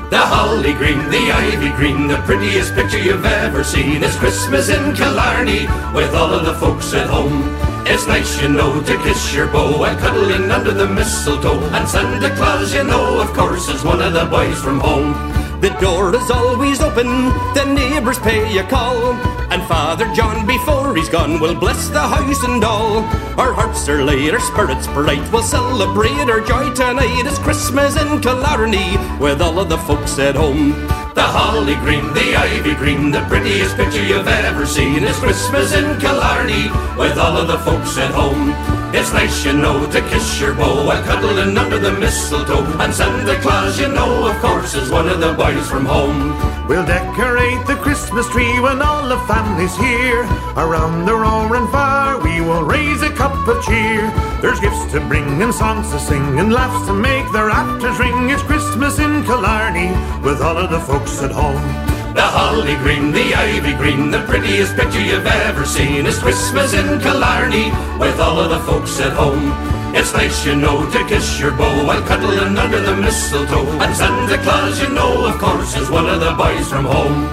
The holly green, the ivy green, the prettiest picture you've ever seen. It's Christmas in Killarney with all of the folks at home. It's nice, you know, to kiss your beau and cuddling under the mistletoe. And Santa Claus, you know, of course, is one of the boys from home. The door is always open, the neighbours pay a call, and Father John, before he's gone, will bless the house and all. Our hearts are light, our spirits bright, we'll celebrate our joy tonight. It's Christmas in Killarney with all of the folks at home. The holly green, the ivy green, the prettiest picture you've ever seen. It's Christmas in Killarney with all of the folks at home. It's nice, you know, to kiss your beau while cuddling under the mistletoe. And Santa Claus, you know, of course, is one of the boys from home. We'll decorate the Christmas tree when all the family's here. Around the roaring fire we will raise a cup of cheer. There's gifts to bring and songs to sing and laughs to make the rafters ring. It's Christmas in Killarney with all of the folks at home. The holly green, the ivy green, the prettiest picture you've ever seen. It's Christmas in Killarney with all of the folks at home. It's nice, you know, to kiss your beau while cuddling under the mistletoe. And Santa Claus, you know, of course, is one of the boys from home.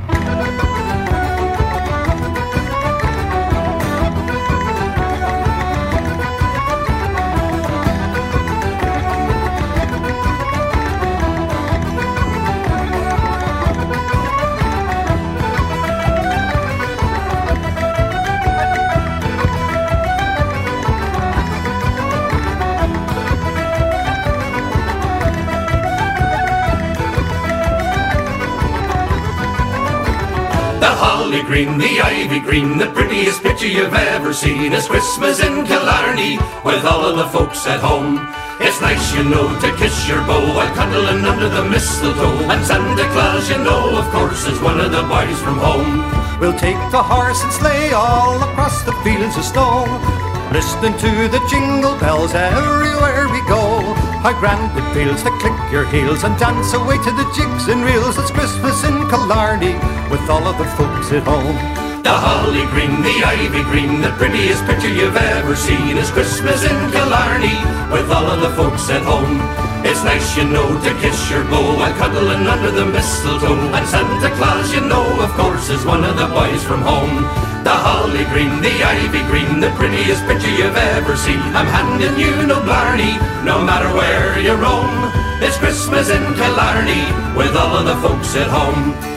The holly green, the ivy green, the prettiest picture you've ever seen. It's Christmas in Killarney with all of the folks at home. It's nice, you know, to kiss your beau while cuddling under the mistletoe. And Santa Claus, you know, of course, is one of the boys from home. We'll take the horse and sleigh all across the fields of snow, listening to the jingle bells everywhere we go. How grand it feels to click your heels and dance away to the jigs and reels. It's Christmas in Killarney with all of the folks at home. The holly green, the ivy green, the prettiest picture you've ever seen. It's Christmas in Killarney with all of the folks at home. It's nice, you know, to kiss your beau while cuddling under the mistletoe. And Santa Claus, you know, of course, is one of the boys from home. The holly green, the ivy green, the prettiest picture you've ever seen. I'm handing you no blarney, no matter where you roam. It's Christmas in Killarney with all of the folks at home.